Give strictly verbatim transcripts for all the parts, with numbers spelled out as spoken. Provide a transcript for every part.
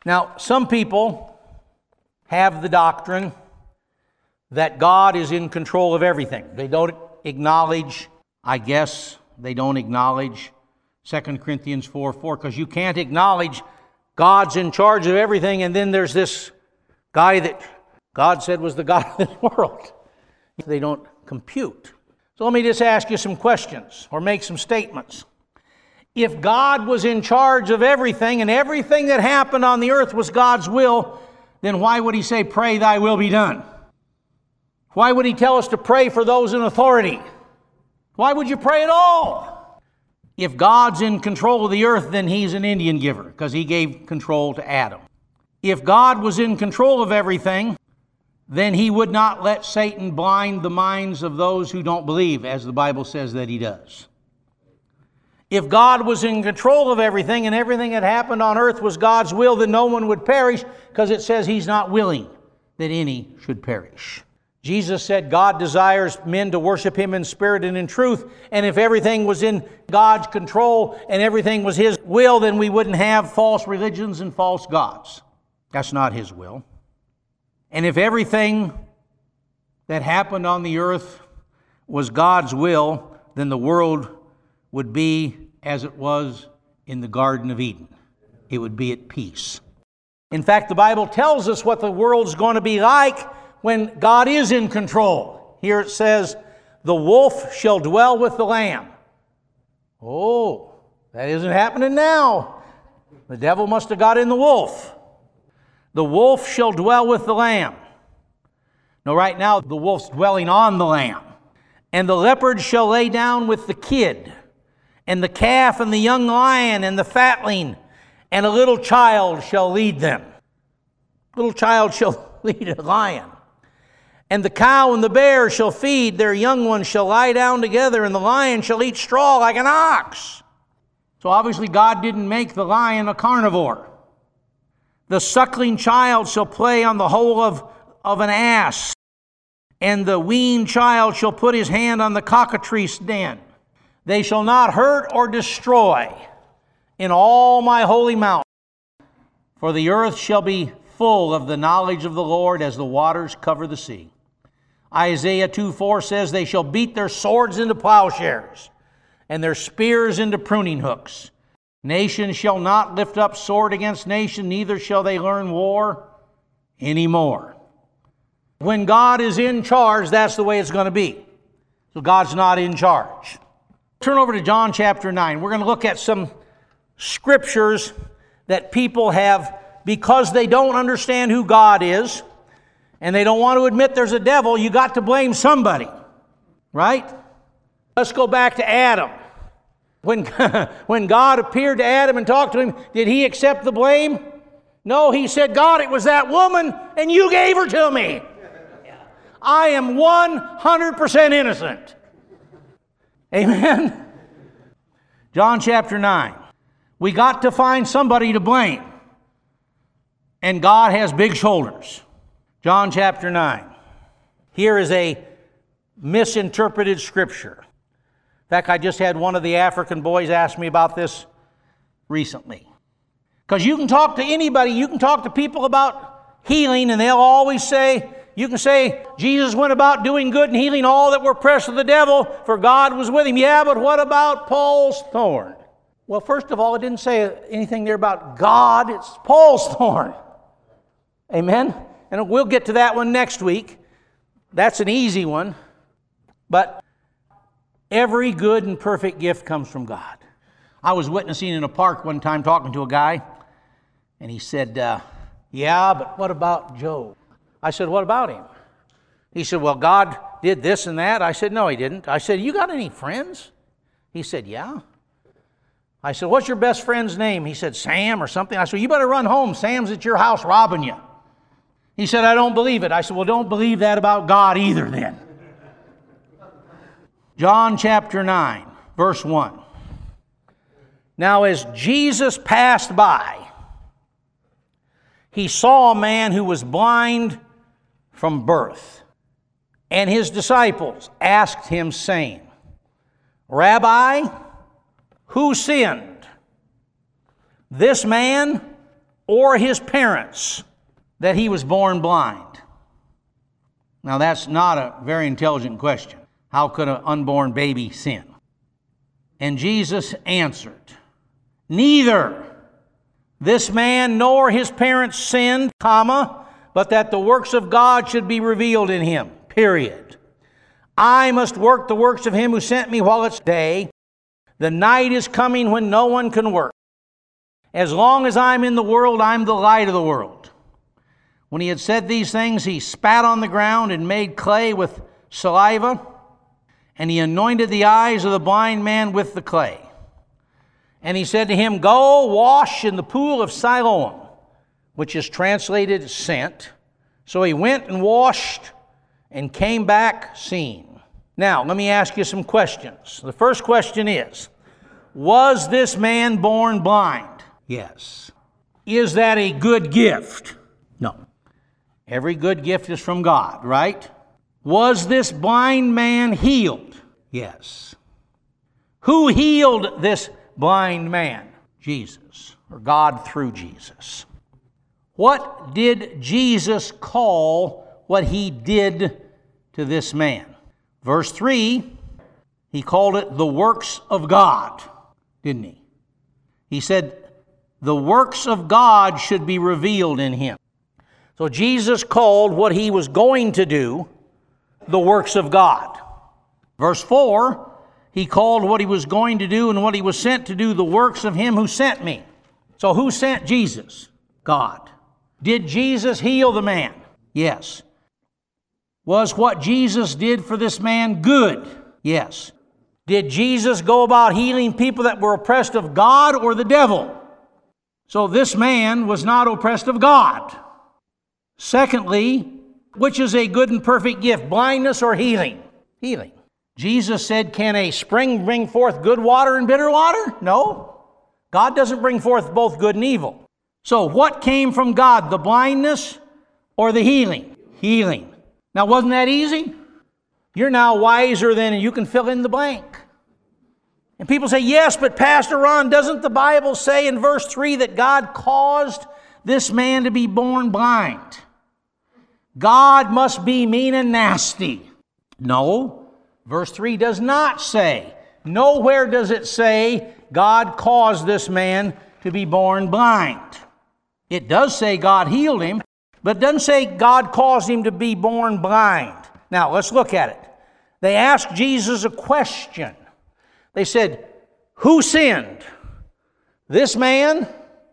Now, some people have the doctrine that God is in control of everything. They don't acknowledge, I guess, they don't acknowledge Second Corinthians four four, because you can't acknowledge God's in charge of everything, and then there's this guy that God said was the God of this world. They don't compute. So let me just ask you some questions or make some statements. If God was in charge of everything and everything that happened on the earth was God's will, then why would He say, pray thy will be done? Why would He tell us to pray for those in authority? Why would you pray at all? If God's in control of the earth, then He's an Indian giver, because He gave control to Adam. If God was in control of everything, then He would not let Satan blind the minds of those who don't believe, as the Bible says that He does. If God was in control of everything and everything that happened on earth was God's will, then no one would perish, because it says He's not willing that any should perish. Jesus said God desires men to worship Him in spirit and in truth, and if everything was in God's control and everything was His will, then we wouldn't have false religions and false gods. That's not His will. And if everything that happened on the earth was God's will, then the world would be as it was in the Garden of Eden. It would be at peace. In fact, the Bible tells us what the world's going to be like when God is in control. Here it says, the wolf shall dwell with the lamb. Oh, that isn't happening now. The devil must have got in the wolf. The wolf shall dwell with the lamb. Now, right now, the wolf's dwelling on the lamb. And the leopard shall lay down with the kid, and the calf and the young lion and the fatling, and a little child shall lead them. Little child shall lead a lion. And the cow and the bear shall feed, their young ones shall lie down together, and the lion shall eat straw like an ox. So obviously God didn't make the lion a carnivore. The suckling child shall play on the hole of, of an ass, and the weaned child shall put his hand on the cockatrice den. They shall not hurt or destroy in all my holy mountain, for the earth shall be full of the knowledge of the Lord as the waters cover the sea. Isaiah two four says, they shall beat their swords into plowshares and their spears into pruning hooks. Nation shall not lift up sword against nation, neither shall they learn war anymore. When God is in charge, that's the way it's going to be. So God's not in charge. Turn over to John chapter nine. We're going to look at some scriptures that people have, because they don't understand who God is, and they don't want to admit there's a devil, you got to blame somebody, right? Let's go back to Adam. When, when God appeared to Adam and talked to him, did he accept the blame? No, he said, God, it was that woman, and you gave her to me. I am one hundred percent innocent. Amen? John chapter nine. We got to find somebody to blame. And God has big shoulders. John chapter nine. Here is a misinterpreted scripture. In fact, I just had one of the African boys ask me about this recently. Because you can talk to anybody, you can talk to people about healing, and they'll always say, you can say, Jesus went about doing good and healing all that were oppressed of the devil, for God was with him. Yeah, but what about Paul's thorn? Well, first of all, it didn't say anything there about God. It's Paul's thorn. Amen? And we'll get to that one next week. That's an easy one. But every good and perfect gift comes from God. I was witnessing in a park one time talking to a guy, and he said, uh, yeah, but what about Job? I said, what about him? He said, well, God did this and that. I said, no, he didn't. I said, you got any friends? He said, yeah. I said, what's your best friend's name? He said, Sam or something. I said, you better run home. Sam's at your house robbing you. He said, I don't believe it. I said, well, don't believe that about God either then. John chapter nine, verse one. Now as Jesus passed by, he saw a man who was blind from birth. And his disciples asked him, saying, Rabbi, who sinned, this man or his parents that he was born blind? Now that's not a very intelligent question. How could an unborn baby sin? And Jesus answered, neither this man nor his parents sinned, comma, but that the works of God should be revealed in him, period. I must work the works of him who sent me while it's day. The night is coming when no one can work. As long as I'm in the world, I'm the light of the world. When he had said these things, he spat on the ground and made clay with saliva, and he anointed the eyes of the blind man with the clay. And he said to him, go wash in the pool of Siloam, which is translated sent. So he went and washed and came back seeing. Now, let me ask you some questions. The first question is, was this man born blind? Yes. Is that a good gift? No. Every good gift is from God, right? Was this blind man healed? Yes. Who healed this blind man? Jesus, or God through Jesus. What did Jesus call what he did to this man? Verse three, he called it the works of God, didn't he? He said the works of God should be revealed in him. So Jesus called what he was going to do the works of God. Verse four, he called what he was going to do and what he was sent to do the works of him who sent me. So who sent Jesus? God. Did Jesus heal the man? Yes. Was what Jesus did for this man good? Yes. Did Jesus go about healing people that were oppressed of God or the devil? So this man was not oppressed of God. Secondly, which is a good and perfect gift, blindness or healing? Healing. Jesus said, can a spring bring forth good water and bitter water? No. God doesn't bring forth both good and evil. So what came from God, the blindness or the healing? Healing. Now, wasn't that easy? You're now wiser than you can fill in the blank. And people say, yes, but Pastor Ron, doesn't the Bible say in verse three that God caused this man to be born blind? God must be mean and nasty. No, verse three does not say. Nowhere does it say God caused this man to be born blind. It does say God healed him, but it doesn't say God caused him to be born blind. Now, let's look at it. They asked Jesus a question. They said, who sinned? This man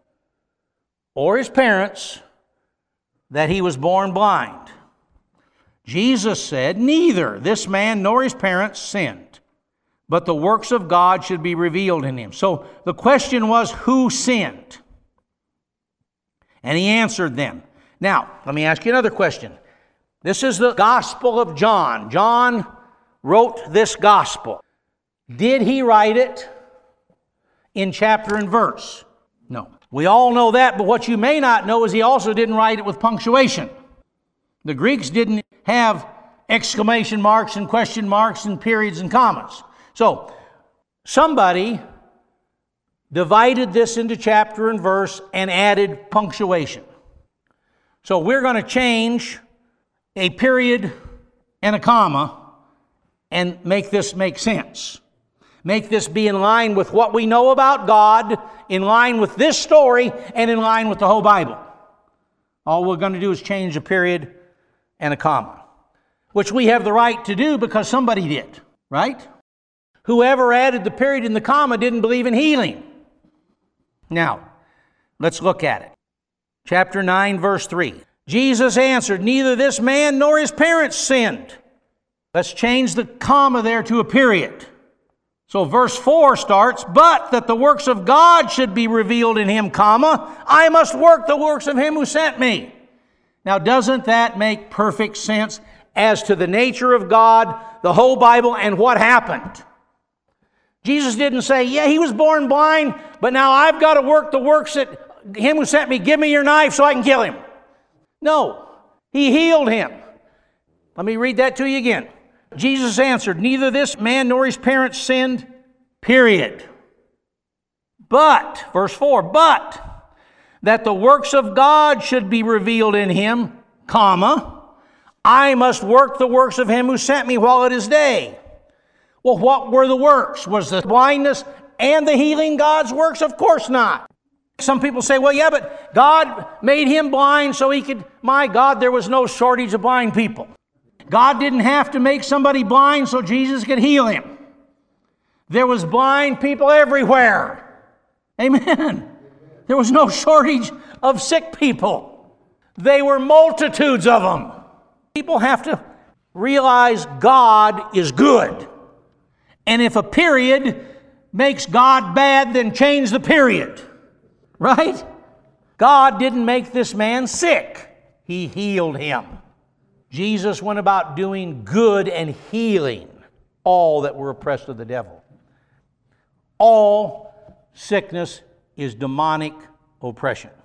or his parents that he was born blind? Jesus said, neither this man nor his parents sinned, but the works of God should be revealed in him. So the question was, who sinned? And he answered them. Now, let me ask you another question. This is the Gospel of John. John wrote this Gospel. Did he write it in chapter and verse? No. We all know that, but what you may not know is he also didn't write it with punctuation. The Greeks didn't have exclamation marks and question marks and periods and commas. So, somebody divided this into chapter and verse and added punctuation. So we're going to change a period and a comma and make this make sense. Make this be in line with what we know about God, in line with this story, and in line with the whole Bible. All we're going to do is change a period and a comma, which we have the right to do because somebody did, right? Whoever added the period and the comma didn't believe in healing. Now, let's look at it. Chapter nine, verse three. Jesus answered, neither this man nor his parents sinned. Let's change the comma there to a period. So verse four starts, but that the works of God should be revealed in him, comma, I must work the works of him who sent me. Now, doesn't that make perfect sense as to the nature of God, the whole Bible, and what happened? Jesus didn't say, yeah, he was born blind, but now I've got to work the works that him who sent me, give me your knife so I can kill him. No, he healed him. Let me read that to you again. Jesus answered, neither this man nor his parents sinned, period. But, verse four, but that the works of God should be revealed in him, comma, I must work the works of him who sent me while it is day. Well, what were the works? Was the blindness and the healing God's works? Of course not. Some people say, well, yeah, but God made him blind so he could, my God, there was no shortage of blind people. God didn't have to make somebody blind so Jesus could heal him. There was blind people everywhere. Amen. There was no shortage of sick people. They were multitudes of them. People have to realize God is good. And if a period makes God bad, then change the period. Right? God didn't make this man sick. He healed him. Jesus went about doing good and healing all that were oppressed of the devil. All sickness is demonic oppression.